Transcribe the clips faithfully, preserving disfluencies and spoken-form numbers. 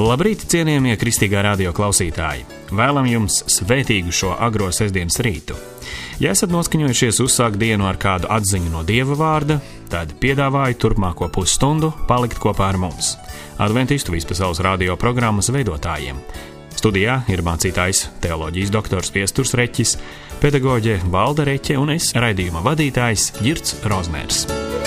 Labrīt, cienījamie Kristīgā radio klausītāji! Vēlam jums svētīgu šo agro sestdienas rītu. Ja esat noskaņojušies uzsākt dienu ar kādu atziņu no Dieva vārda, tad piedāvāju turpmāko pusstundu palikt kopā ar mums, Adventistu vispasaules radio programmas veidotājiem. Studijā ir mācītājs teoloģijas doktors Viesturs Reķis, pedagoģe Valda Reķe un es, raidījuma vadītājs Girts Rozmērs.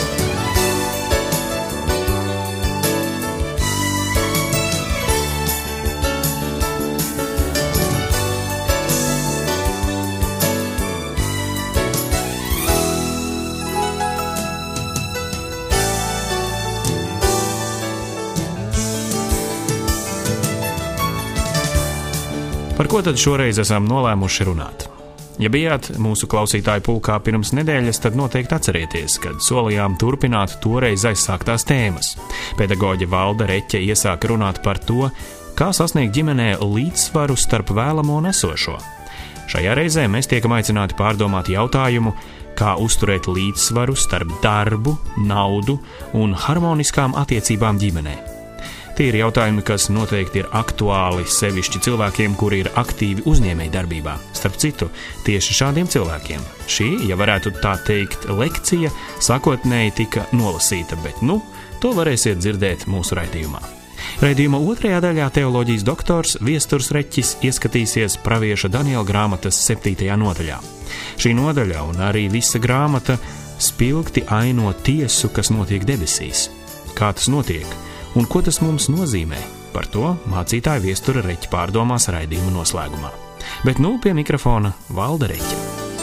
Par ko tad šoreiz esam nolēmuši runāt? Ja bijāt mūsu klausītāju pulkā pirms nedēļas, tad noteikti atcerieties, kad solījām turpināt toreiz aizsāktās tēmas. Pedagoģe Valda Reķe iesāka runāt par to, kā sasniegt ģimenē līdzsvaru starp vēlamo un esošo. Šajā reizē mēs tiekam aicināti pārdomāt jautājumu, kā uzturēt līdzsvaru starp darbu, naudu un harmoniskām attiecībām ģimenē. Tie ir jautājumi, kas noteikti ir aktuāli sevišķi cilvēkiem, kuri ir aktīvi uzņēmēji darbībā. Starp citu, tieši šādiem cilvēkiem šī, ja varētu tā teikt, lekcija sākotnēji tika nolasīta, bet nu, to varēsiet dzirdēt mūsu raidījumā. Raidījuma otrajā daļā teoloģijas doktors Viesturs Reķis ieskatīsies pravieša Daniela grāmatas septītajā nodaļā. Šī nodaļa un arī visa grāmata spilgti aino tiesu, kas notiek debesīs. Kā tas notiek? Un ko tas mums nozīmē? Par to mācītāja Viestura Reķa pārdomās raidījuma noslēgumā. Bet nu pie mikrofona Valda Reķa.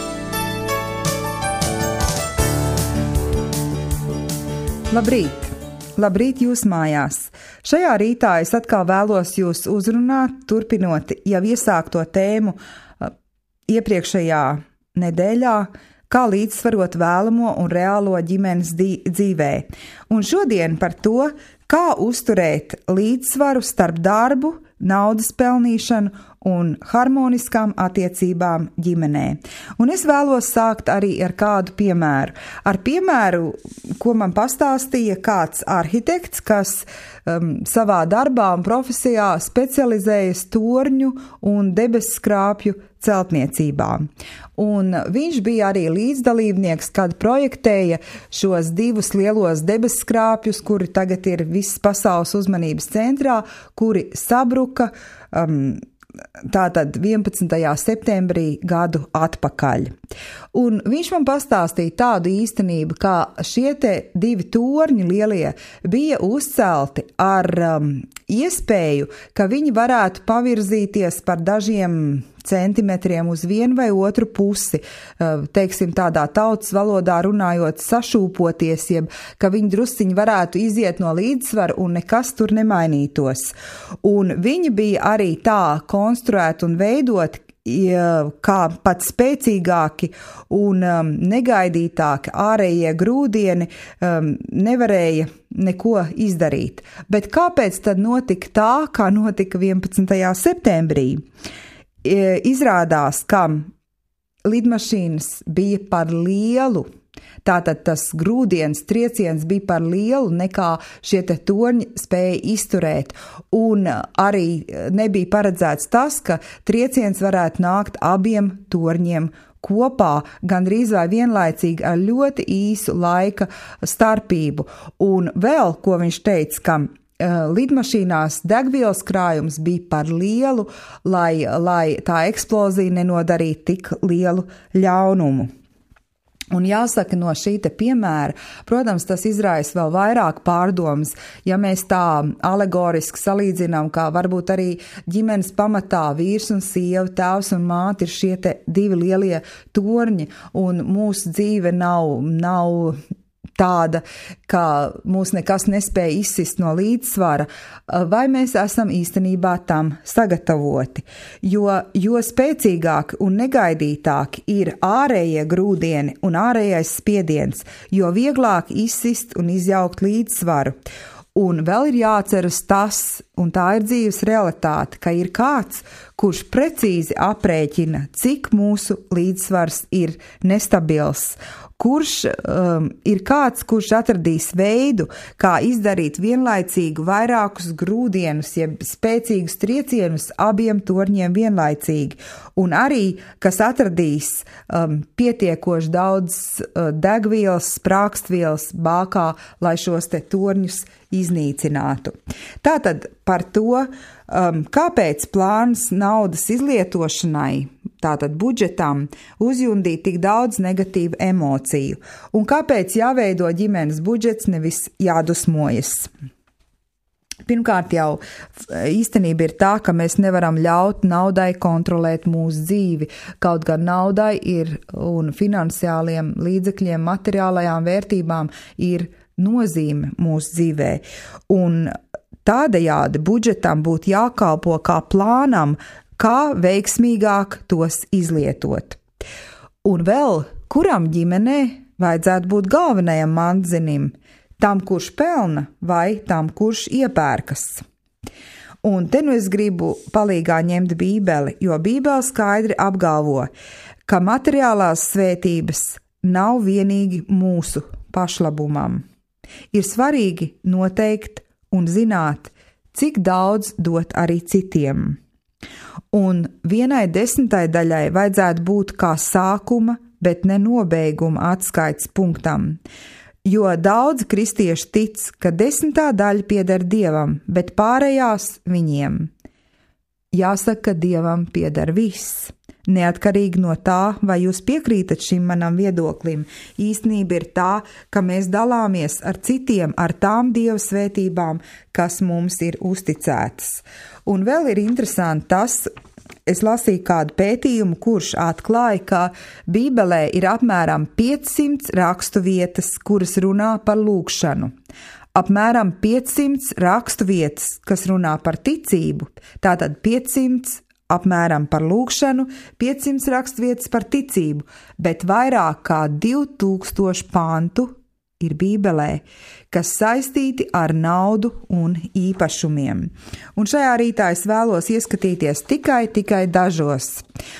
Labrīt! Labrīt jūs mājās! Šajā rītā es atkal vēlos jūs uzrunāt, turpinot jau iesākto tēmu iepriekšējā nedēļā, kā līdzsvarot vēlamo un reālo ģimenes dzīvē. Un šodien par to, kā uzturēt līdzsvaru starp darbu, naudas pelnīšanu un harmoniskām attiecībām ģimenē. Un es vēlos sākt arī ar kādu piemēru. Ar piemēru, ko man pastāstīja kāds arhitekts, kas um, savā darbā un profesijā specializējas torņu un debesskrāpju celtniecībā. Un viņš bija arī līdzdalībnieks, kad projektēja šos divus lielos debesskrāpjus, kuri tagad ir visas pasaules uzmanības centrā, kuri sabruka um, tātad vienpadsmitajā septembrī gadu atpakaļ. Un viņš man pastāstīja tādu īstenību, kā šie te divi torņi lielie bija uzcelti ar um, iespēju, ka viņi varētu pavirzīties par dažiem centimetriem uz vienu vai otru pusi, teiksim tādā tautas valodā runājot, sašūpoties, jeb ka viņi drusciņi varētu iziet no līdzsvaru un nekas tur nemainītos. Un viņi bija arī tā konstruēti un veidoti, kā pat spēcīgāki un um, negaidītāki ārējie grūdieni um, nevarēja neko izdarīt. Bet kāpēc tad notika tā, kā notika vienpadsmitajā septembrī? Izrādās, ka lidmašīnas bija par lielu, tātad tas grūdienas trieciens bija par lielu nekā šie te torņi spēja izturēt. Un arī nebija paredzēts tas, ka trieciens varētu nākt abiem torņiem kopā, gandrīz vai vienlaicīgi ar ļoti īsu laika starpību. Un vēl, ko viņš teica, ka lidmašīnās degvielas krājums bija par lielu, lai, lai tā eksplozija nenodarītu tik lielu ļaunumu. Un jāsaka, no šī te piemēra, protams, tas izraisa vēl vairāk pārdomas, ja mēs tā alegoriski salīdzinām, kā varbūt arī ģimenes pamatā vīrs un sieva, tēvs un māte ir šie te divi lielie torņi, un mūsu dzīve nav, nav tāda, ka mūs nekas nespēja izsist no līdzsvara, vai mēs esam īstenībā tam sagatavoti. Jo, jo spēcīgāki un negaidītāki ir ārējie grūdieni un ārējais spiediens, jo vieglāk izsist un izjaukt līdzsvaru. Un vēl ir jāatceras tas, un tā ir dzīves realitāte, ka ir kāds, kurš precīzi aprēķina, cik mūsu līdzsvars ir nestabils, kurš um, ir kāds, kurš atradīs veidu, kā izdarīt vienlaicīgu vairākus grūdienus, jeb spēcīgus triecienus abiem torņiem vienlaicīgi, un arī, kas atradīs um, pietiekoši daudz uh, degvielas, sprākstvielas bākā, lai šos te torņus iznīcinātu. Tātad par to, um, kāpēc plāns naudas izlietošanai, tātad budžetam, uzjundīt tik daudz negatīvu emociju, un kāpēc jāveido ģimenes budžets, nevis jādusmojas. Pirmkārt jau īstenība ir tā, ka mēs nevaram ļaut naudai kontrolēt mūsu dzīvi, kaut gan naudai ir un finansiāliem līdzekļiem, materiālajām vērtībām ir nozīme mūsu dzīvē, un tādējādi budžetam būtu jākalpo kā plānam, kā veiksmīgāk tos izlietot. Un vēl, kuram ģimenē vajadzētu būt galvenajam mandzinim, tam, kurš pelna, vai tam, kurš iepērkas. Un te nu es gribu palīgā ņemt Bībeli, jo Bībele skaidri apgalvo, ka materiālās svētības nav vienīgi mūsu pašlabumam. Ir svarīgi noteikt un zināt, cik daudz dot arī citiem. Un vienai desmitai daļai vajadzētu būt kā sākuma, bet ne nobeiguma atskaites punktam, jo daudz kristieši tic, ka desmitā daļa pieder Dievam, bet pārējās viņiem. Jāsaka, ka Dievam pieder viss. Neatkarīgi no tā, vai jūs piekrītat šim manam viedoklim, īstenība ir tā, ka mēs dalāmies ar citiem ar tām Dieva svētībām, kas mums ir uzticētas. Un vēl ir interesanti tas, es lasīju kādu pētījumu, kurš atklāja, ka Bībelē ir apmēram piecsimt rakstu vietas, kuras runā par lūgšanu. Apmēram piecsimt rakstu vietas, kas runā par ticību, tātad piecsimt apmēram par lūgšanu, piecsimt rakstvietas par ticību, bet vairāk kā divi tūkstoši pantu ir Bībelē, kas saistīti ar naudu un īpašumiem. Un šajā rītā es vēlos ieskatīties tikai, tikai dažos.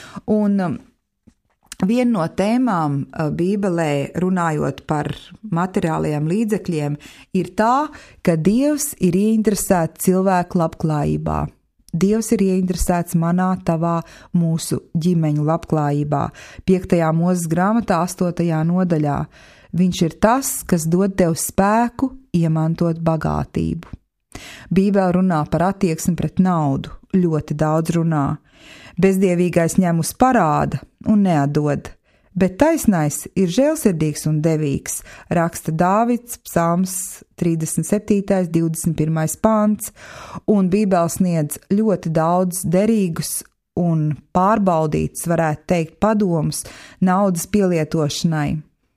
Un viena no tēmām Bībelē, runājot par materiālajiem līdzekļiem, ir tā, ka Dievs ir ieinteresēts cilvēku labklājībā. Dievs ir ieinteresēts manā, tavā, mūsu ģimeņu labklājībā. piektajā Mūzes grāmatā, astotajā nodaļā. Viņš ir tas, kas dod tev spēku iemantot bagātību. Bībele runā par attieksmi pret naudu, ļoti daudz runā. Bezdievīgais ņem uz parāda un neatdod, bet taisnais ir žēlsirdīgs un devīgs, raksta Dāvids, psalms trīsdesmit septītais, divdesmit pirmais pants, un Bībele sniedz ļoti daudz derīgus un pārbaudīts, varētu teikt, padomus naudas pielietošanai.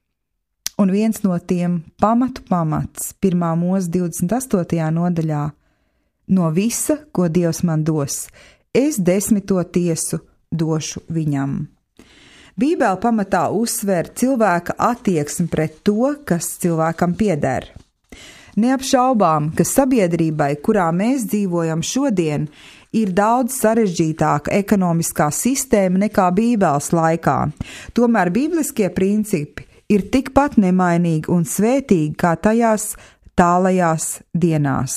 Un viens no tiem pamatu pamats, pirmā Mūze divdesmit astotajā nodaļā, no visa, ko Dievs man dos, es desmito tiesu došu viņam. Bībele pamatā uzsver cilvēka attieksmi pret to, kas cilvēkam pieder. Neapšaubām, ka sabiedrībai, kurā mēs dzīvojam šodien, ir daudz sarežģītāka ekonomiskā sistēma nekā Bībeles laikā. Tomēr bībliskie principi ir tikpat nemainīgi un svētīgi kā tajās tālajās dienās.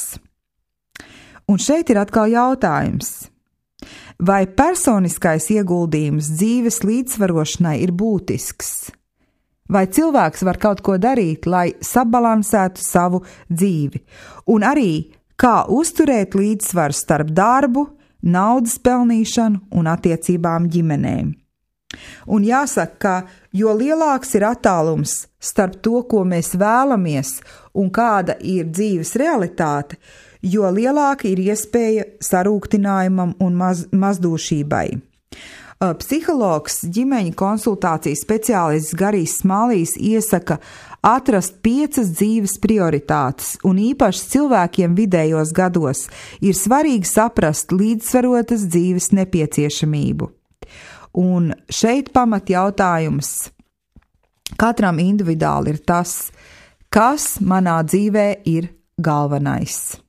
Un šeit ir atkal jautājums. Vai personiskais ieguldījums dzīves līdzsvarošanai ir būtisks? Vai cilvēks var kaut ko darīt, lai sabalansētu savu dzīvi? Un arī, kā uzturēt līdzsvaru starp darbu, naudas pelnīšanu un attiecībām ģimenēm? Un jāsaka, ka jo lielāks ir attālums starp to, ko mēs vēlamies un kāda ir dzīves realitāte, jo lielāka ir iespēja sarūktinājumam un maz, mazdūšībai. Psihologs, ģimeņu konsultācijas speciālists Garijs Smālijs iesaka atrast piecas dzīves prioritātes, un īpaši cilvēkiem vidējos gados ir svarīgi saprast līdzsvarotas dzīves nepieciešamību. Un šeit pamat jautājums katram individuāli ir tas, kas manā dzīvē ir galvenais.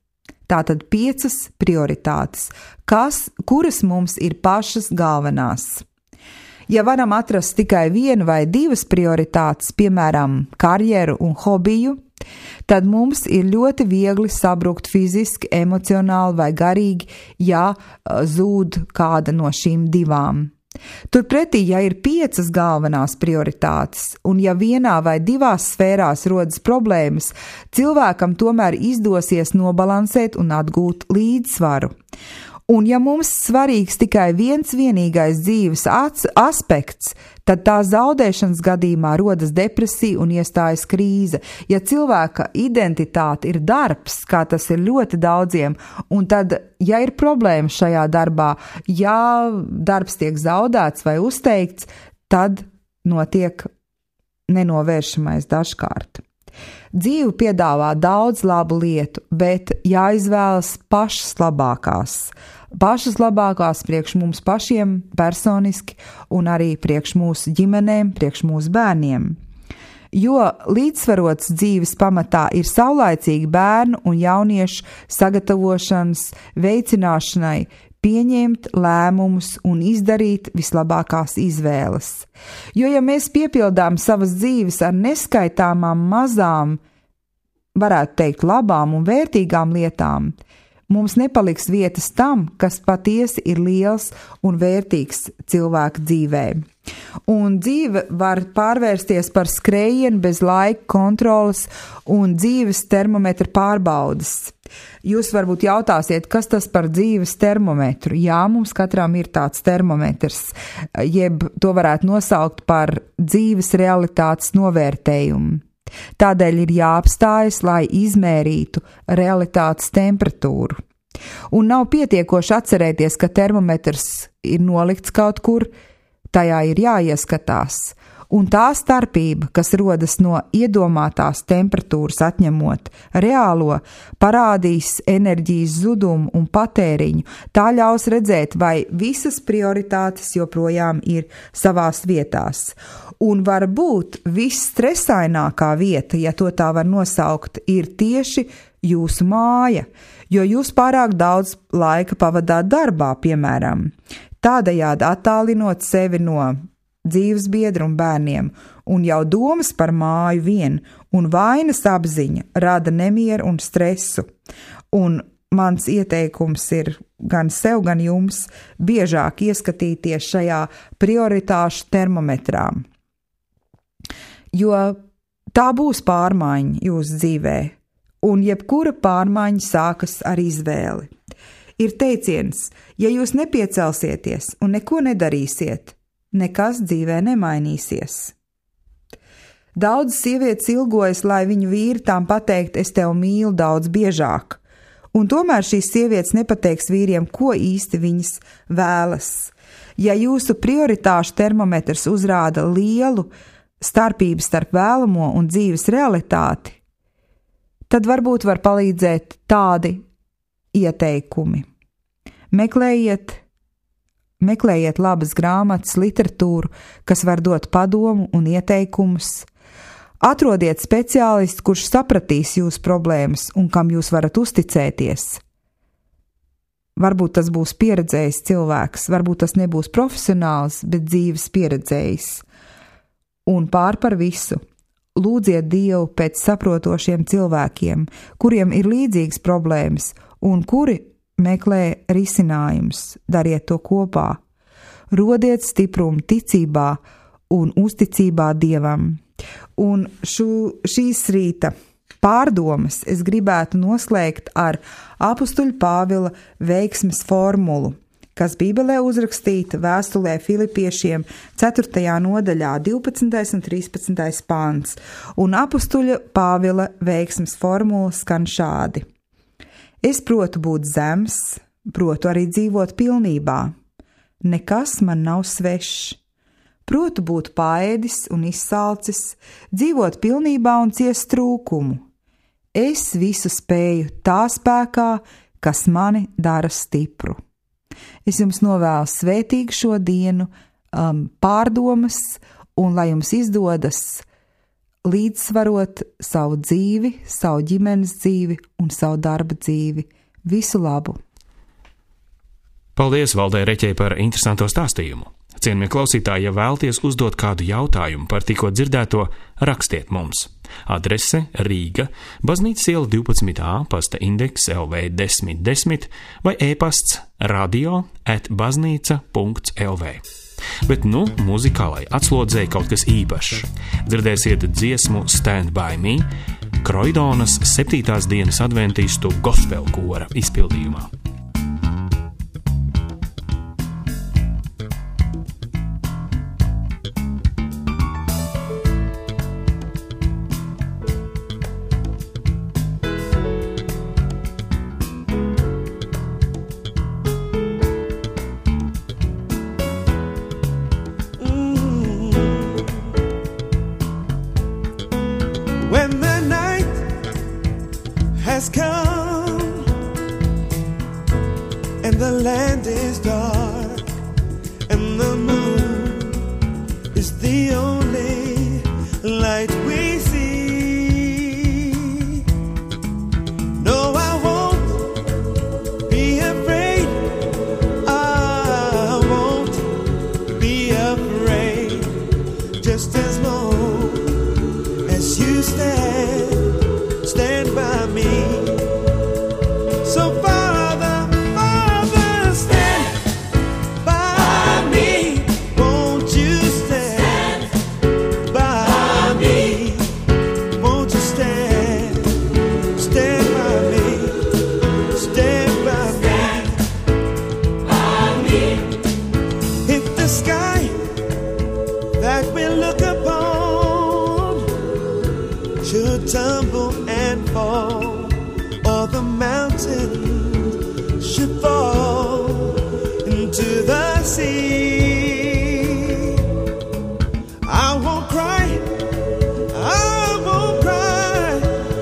Tātad piecas prioritātes, kas, kuras mums ir pašas galvenās. Ja varam atrast tikai vienu vai divas prioritātes, piemēram, karjeru un hobiju, tad mums ir ļoti viegli sabrukt fiziski, emocionāli vai garīgi, ja zūd kāda no šīm divām. Turpretī, ja ir piecas galvenās prioritātes, un ja vienā vai divās sfērās rodas problēmas, cilvēkam tomēr izdosies nobalansēt un atgūt līdzsvaru. Un ja mums svarīgs tikai viens vienīgais dzīves aspekts, tad tā zaudēšanas gadījumā rodas depresija un iestājas krīze. Ja cilvēka identitāte ir darbs, kā tas ir ļoti daudziem, un tad, ja ir problēmas šajā darbā, ja darbs tiek zaudēts vai uzteikts, tad notiek nenovēršamais dažkārt. Dzīve piedāvā daudz labu lietu, bet jāizvēlas pašas labākās. Pašas labākās priekš mums pašiem personiski un arī priekš mūsu ģimenēm, priekš mūsu bērniem. Jo līdzsvarots dzīves pamatā ir saulaicīgi bērnu un jauniešu sagatavošanas veicināšanai, pieņemt lēmumus un izdarīt vislabākās izvēles. Jo, ja mēs piepildām savas dzīves ar neskaitāmām mazām, varētu teikt, labām un vērtīgām lietām, mums nepaliks vietas tam, kas patiesi ir liels un vērtīgs cilvēka dzīvē. Un dzīve var pārvērsties par skrējienu bez laika kontrolas un dzīves termometra pārbaudas. Jūs varbūt jautāsiet, kas tas par dzīves termometru? Jā, mums katram ir tāds termometrs, jeb to varētu nosaukt par dzīves realitātes novērtējumu. Tādēļ ir jāapstājas, lai izmērītu realitātes temperatūru. Un nav pietiekoši atcerēties, ka termometrs ir nolikts kaut kur, tajā ir jāieskatās. Un tā starpība, kas rodas no iedomātās temperatūras atņemot reālo, parādīs enerģijas zudumu un patēriņu. Tā ļaus redzēt, vai visas prioritātes joprojām ir savās vietās. Un varbūt visstresainākā vieta, ja to tā var nosaukt, ir tieši jūsu māja, jo jūs pārāk daudz laika pavadāt darbā, piemēram, tādējādi attālinot sevi no dzīves biedru un bērniem, un jau domas par māju vien un vainas apziņa rada nemieru un stresu. Un mans ieteikums ir gan sev, gan jums biežāk ieskatīties šajā prioritāšu termometrā. Jo tā būs pārmaiņa jūsu dzīvē, un jebkura pārmaiņa sākas ar izvēli. Ir teiciens, ja jūs nepiecelsieties un neko nedarīsiet, nekas dzīvē nemainīsies. Daudz sievietes ilgojas, lai viņu vīri tām pateikt, es tevi mīlu daudz biežāk, un tomēr šīs sievietes nepateiks vīriem, ko īsti viņas vēlas. Ja jūsu prioritāšu termometrs uzrāda lielu starpību starp vēlamo un dzīves realitāti, tad varbūt var palīdzēt tādi ieteikumi. Meklējiet Meklējiet labas grāmatas, literatūru, kas var dot padomu un ieteikumus. Atrodiet speciālistu, kurš sapratīs jūsu problēmas un kam jūs varat uzticēties. Varbūt tas būs pieredzējis cilvēks, varbūt tas nebūs profesionāls, bet dzīves pieredzējis. Un pār par visu, lūdziet Dievu pēc saprotošiem cilvēkiem, kuriem ir līdzīgas problēmas un kuri meklē risinājumus, dariet to kopā. Rodiet stiprumu ticībā un uzticībā Dievam. Un šu, šīs rīta pārdomas es gribētu noslēgt ar apustuļa Pāvila veiksmes formulu, kas Bībelē uzrakstīta vēstulē Filipiešiem ceturtajā nodaļā divpadsmitais un trīspadsmitais pants. Un apustuļa Pāvila veiksmes formula skan šādi. Es protu būt zems, protu arī dzīvot pilnībā. Nekas man nav svešs. Protu būt paēdis un izsalcis, dzīvot pilnībā un ciest trūkumu. Es visu spēju tā spēkā, kas mani dara stipru. Es jums novēlu svētīgu šo dienu, um, pārdomas, un lai jums izdodas līdzsvarot savu dzīvi, savu ģimenes dzīvi un savu darba dzīvi. Visu labu! Paldies Valdei Reķei par interesanto stāstījumu. Cienījamie klausītāji, ja vēlaties uzdot kādu jautājumu par tikko dzirdēto, rakstiet mums. Adrese Rīga, Baznīcas iela divpadsmit A, pasta indeks L V desmit desmit vai e-pasts radio at baznīca punkts L V. Bet nu muzikālai atslodzēja kaut kas īpašs. Dzirdēsiet dziesmu Stand by Me, Kroidonas septītās dienas adventistu gospel kora izpildījumā. When the night has come and the land is dark and the moon is the only light we see, no, I won't be afraid, I won't be afraid, just as long as you stand, stand by me. So Father, Father, stand by me. Won't you stand by me? Won't you stand, stand by me, stand by me. If the sky that we look upon should tumble and fall, or the mountain should fall into the sea, I won't cry, I won't cry,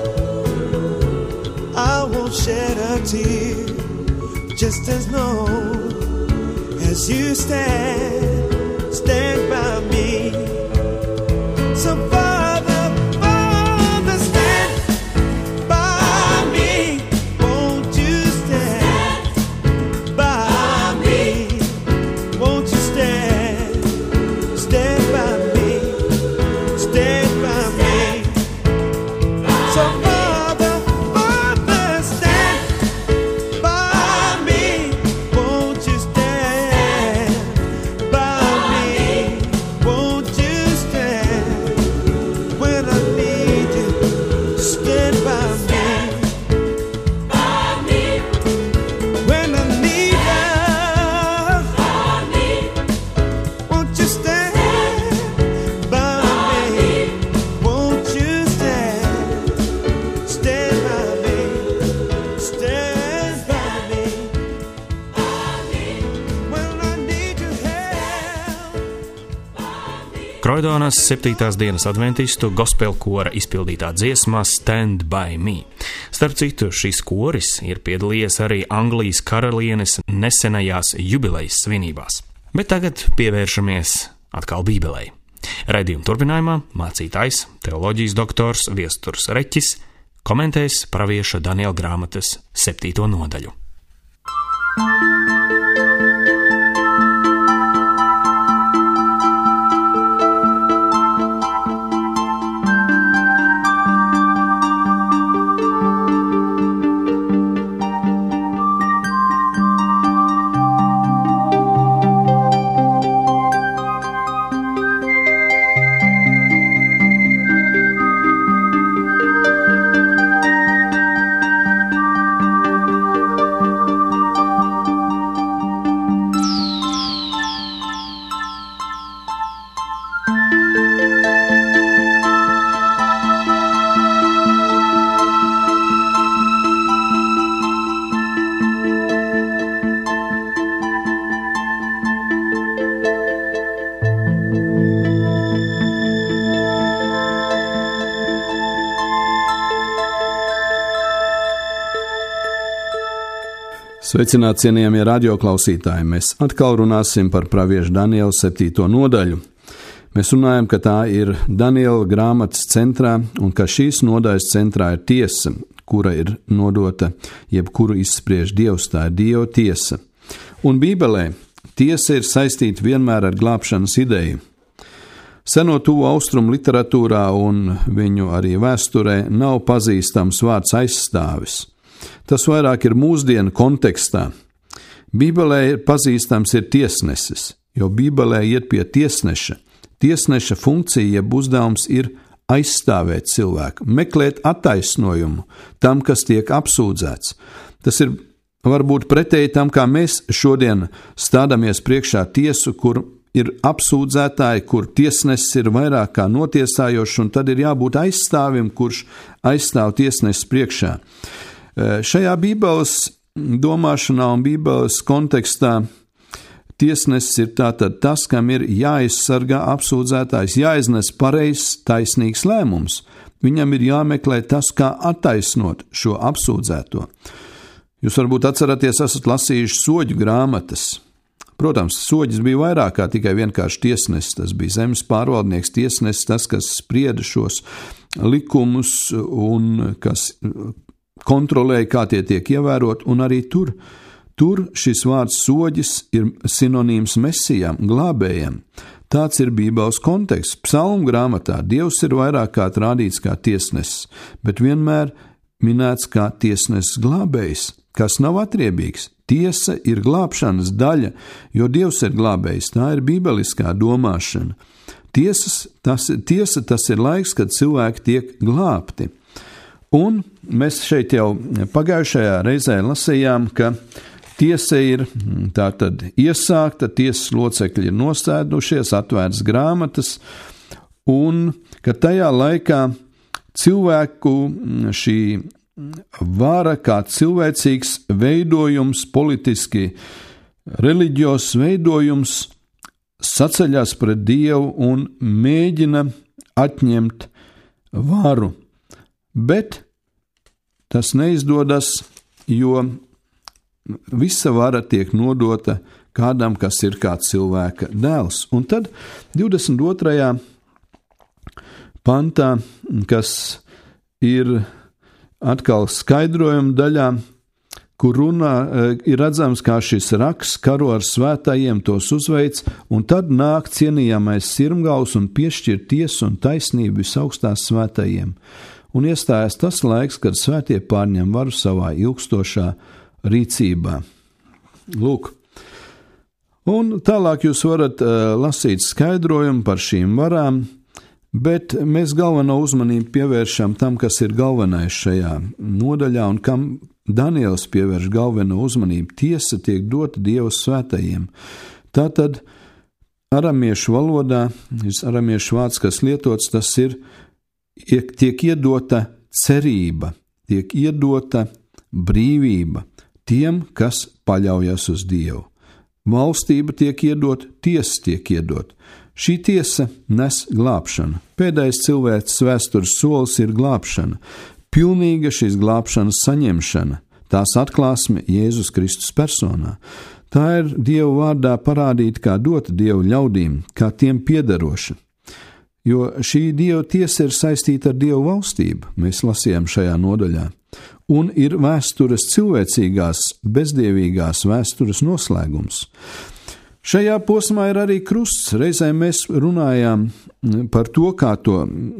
I won't shed a tear, just as long as you stand, stand by me. So Father, Father, stand by me. Won't you stand by me? Won't you stand, stand by me, stand by me. So Father, Father, stand by me. Won't you stand by me? Won't you stand when I need you? Stand by me. When I need you, won't you stand by me? Won't you stand, stand by me, stand by me. When I need your help. Kroidonas septītās dienas adventistu gospel kora izpildītā dziesmā Stand by Me. Starp citu, šis koris ir piedalījies arī Anglijas karalienes nesenajās jubilejas svinībās. Bet tagad pievēršamies atkal Bībelei. Raidījuma turpinājumā mācītājs, teoloģijas doktors Viesturs Reķis komentēs pravieša Daniela grāmatas septīto nodaļu. Sveicināti, cienījamie radioklausītāji! Mēs atkal runāsim par praviešu Daniela septīto nodaļu. Mēs runājam, ka tā ir Daniela grāmatas centrā un ka šīs nodaļas centrā ir tiesa, kura ir nodota, jeb kuru izspriež Dievs, tā ir Dieva tiesa. Un Bībelē tiesa ir saistīta vienmēr ar glābšanas ideju. Seno tuvu austrumu literatūrā un viņu arī vēsturē nav pazīstams vārds aizstāvis. Tas vairāk ir mūsdienu kontekstā. Bībelē ir pazīstams ir tiesnesis, jo Bībelē iet pie tiesneša. Tiesneša funkcija, jeb uzdevums ir aizstāvēt cilvēku, meklēt attaisnojumu tam, kas tiek apsūdzēts. Tas ir varbūt pretēji tam, kā mēs šodien stādamies priekšā tiesu, kur ir apsūdzētāji, kur tiesnesis ir vairāk kā notiesājošs, un tad ir jābūt aizstāvim, kurš aizstāv tiesnesis priekšā. Šajā Bībeles domāšanā un Bībeles kontekstā tiesnesis ir tātad tas, kam ir jāizsargā apsūdzētājs, jāiznes pareizs, taisnīgs lēmums. Viņam ir jāmeklē tas, kā attaisnot šo apsūdzēto. Jūs varbūt atceraties, esat lasījuši soģu grāmatas. Protams, soģis bija vairāk kā tikai vienkārši tiesnesis. Tas bija zemes pārvaldnieks, tiesnesis, tas, kas sprieda šos likumus un kas kontrolēja, kā tie tiek ievērot, un arī tur. Tur šis vārds soģis ir sinonīms mesijam, glābējam. Tāds ir Bībeles konteksts. Psalmu grāmatā Dievs ir vairāk kā rādīts kā tiesnesis, bet vienmēr minēts kā tiesnesis glābējs, kas nav atriebīgs. Tiesa ir glābšanas daļa, jo Dievs ir glābējs. Tā ir bībeliskā domāšana. Tiesas, tas, tiesa tas ir laiks, kad cilvēki tiek glābti. Un mēs šeit jau pagājušajā reizē lasījām, ka tiesa ir tātad iesākta, tiesas locekļi ir nostādušies, atvērts grāmatas, un ka tajā laikā cilvēku šī vara kā cilvēcīgs veidojums, politiski reliģijos veidojums saceļās pret Dievu un mēģina atņemt varu. Bet tas neizdodas, jo visa vara tiek nodota kādam, kas ir kā cilvēka dēls. Un tad divdesmit otrajā pantā, kas ir atkal skaidrojuma daļā, kur runā, ir redzams, kā šis raksts karo ar svētājiem, tos uzveic, un tad nāk cienījamais sirmgals un piešķir tiesu un taisnību visaugstās svētājiem. Un iestājas tas laiks, kad svētie pārņem varu savā ilgstošā rīcībā. Lūk. Un tālāk jūs varat uh, lasīt skaidrojumu par šīm varām, bet mēs galveno uzmanību pievēršam tam, kas ir galvenais šajā nodaļā un kam Daniels pievērš galveno uzmanību. Tiesa tiek dota Dieva svētajiem. Tātad aramiešu valodā, aramiešu vārds, kas lietots, tas ir, tiek iedota cerība, tiek iedota brīvība tiem, kas paļaujas uz Dievu. Valstība tiek iedot, tiesa tiek iedot. Šī tiesa nes glābšanu. Pēdējais cilvēks vēstures solis ir glābšana. Pilnīga šīs glābšanas saņemšana, tās atklāsme Jēzus Kristus personā. Tā ir Dieva vārdā parādīta kā dota Dieva ļaudīm, kā tiem piederoša. Jo šī Dieva tiesa ir saistīta ar Dieva valstību, mēs lasījām šajā nodaļā, un ir vēstures cilvēcīgās, bezdievīgās vēstures noslēgums. Šajā posmā ir arī krusts. Reizē mēs runājām par to, kā to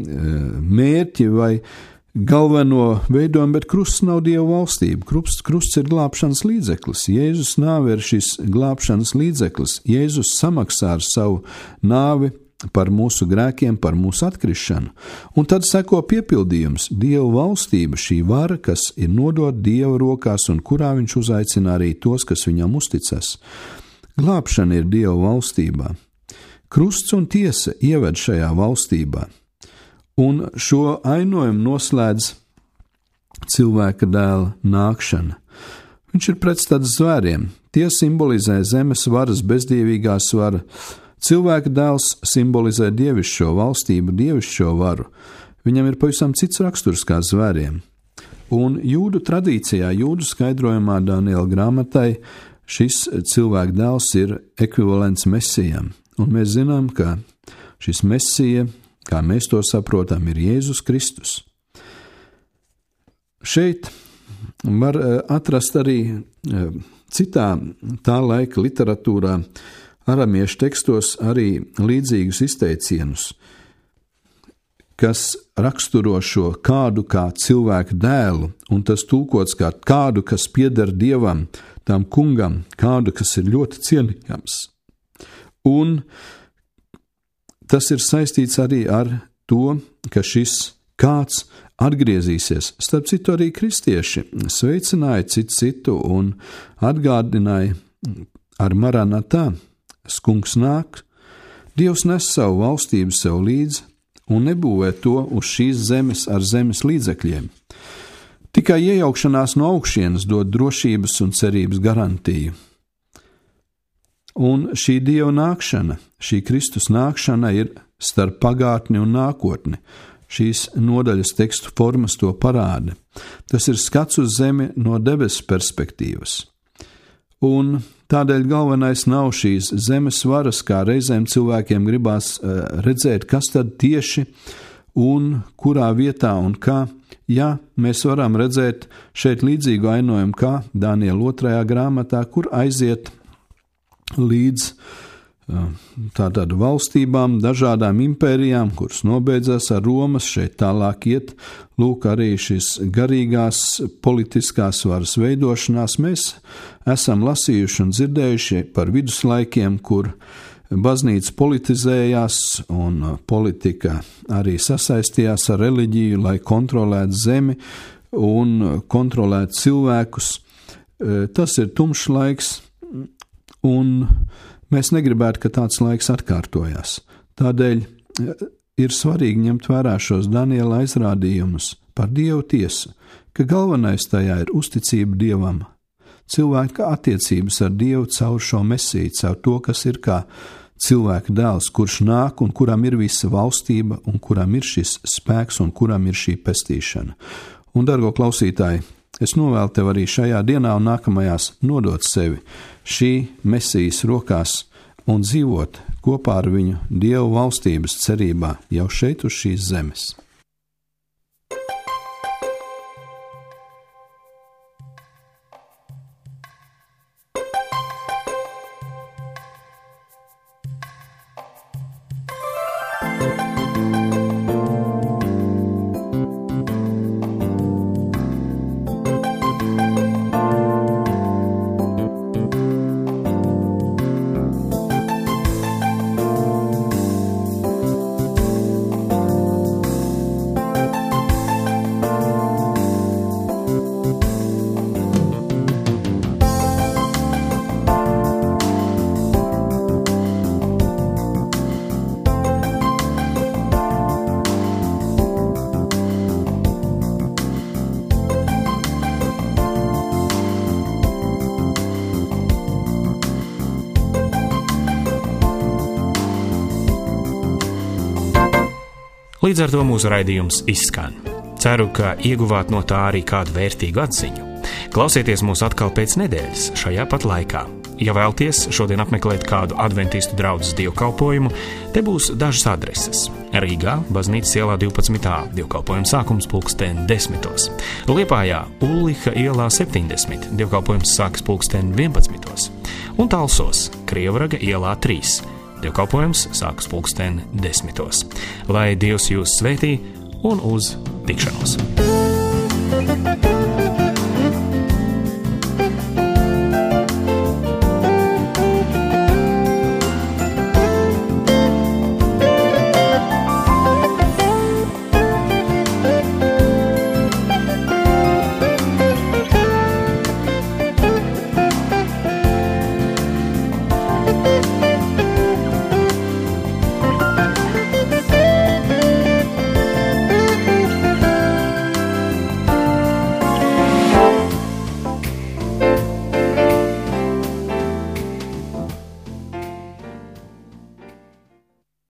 mērķi vai galveno veidojumu, bet krusts nav Dieva valstība. Krusts, krusts ir glābšanas līdzeklis. Jēzus nāve ir šis glābšanas līdzeklis. Jēzus samaksā ar savu nāvi par mūsu grēkiem, par mūsu atkrišanu. Un tad seko piepildījums. Dieva valstība, šī vara, kas ir nodota Dieva rokās un kurā viņš uzaicina arī tos, kas viņam uzticas. Glābšana ir Dieva valstībā. Krusts un tiesa ieved šajā valstībā, un šo ainojumu noslēdz cilvēka dēla nākšana. Viņš ir pretstats zvēriem. Tie simbolizē zemes varas, bezdievīgās varu. Cilvēka dēls simbolizē dievišķo valstību, dievišķo varu. Viņam ir pavisam cits raksturs kā zvēriem. Un jūdu tradīcijā, jūdu skaidrojumā Daniela grāmatai, šis cilvēka dēls ir ekvivalents mesijam, un mēs zinām, ka šis mesija, kā mēs to saprotam, ir Jēzus Kristus. Šeit var atrast arī citā tā laika literatūrā, aramiešu tekstos arī līdzīgus izteicienus, kas raksturo šo kādu kā cilvēku dēlu, un tas tulkots kā kādu, kas pieder Dievam, tam kungam, kādu, kas ir ļoti cienījams. Un tas ir saistīts arī ar to, ka šis kāds atgriezīsies. Starp citu, arī kristieši sveicināja citu citu un atgādināja ar Maranatā, skunks nāk, Dievs nes savu valstību sev līdzi un nebūvē to uz šīs zemes ar zemes līdzekļiem. Tikai iejaukšanās no augšienes dod drošības un cerības garantiju. Un šī Dieva nākšana, šī Kristus nākšana ir starp pagātni un nākotni. Šīs nodaļas tekstu formas to parāda. Tas ir skats uz zemi no debesu perspektīvas. Un tādēļ galvenais nav šīs zemes varas, kā reizēm cilvēkiem gribās redzēt, kas tad tieši un kurā vietā un kā. Ja mēs varam redzēt šeit līdzīgu ainojumu kā Daniela otrajā grāmatā, kur aiziet līdz tātad valstībām, dažādām impērijām, kuras nobeidzās ar Romas, šeit tālāk iet, lūk, arī šis garīgās politiskās varas veidošanās. Mēs esam lasījuši un dzirdējuši par viduslaikiem, kur baznīca politizējās un politika arī sasaistījās ar reliģiju, lai kontrolētu zemi un kontrolētu cilvēkus. Tas ir tumšs laiks, un mēs negribētu, ka tāds laiks atkārtojās. Tādēļ ir svarīgi ņemt vērā šos Daniela aizrādījumus par Dievu tiesu, ka galvenais tajā ir uzticība Dievam, cilvēka attiecības ar Dievu caur šo mesiju, caur to, kas ir kā cilvēka dēls, kurš nāk un kuram ir visa valstība un kuram ir šis spēks un kuram ir šī pestīšana. Un, dargo klausītāji, es novēlu tev arī šajā dienā un nākamajās nodot sevi šī mesijas rokās un dzīvot kopā ar viņu Dievu valstības cerībā jau šeit uz šīs zemes. Līdz ar to mūsu raidījums izskan. Ceru, ka ieguvāt no tā arī kādu vērtīgu atziņu. Klausieties mūs atkal pēc nedēļas šajā pat laikā. Ja vēlties šodien apmeklēt kādu adventistu draudzes dievkalpojumu, te būs dažas adreses. Rīgā, Baznīcas ielā divpadsmit A, dievkalpojums sākums pulksten desmitos. Liepājā, Ulliha ielā septiņdesmit, dievkalpojums sākas pulksten vienpadsmitos. Un Talsos, Krievraga ielā trīs. Dievkalpojums sākas pulksten desmitos. Lai Dievs jūs svētī un uz tikšanos!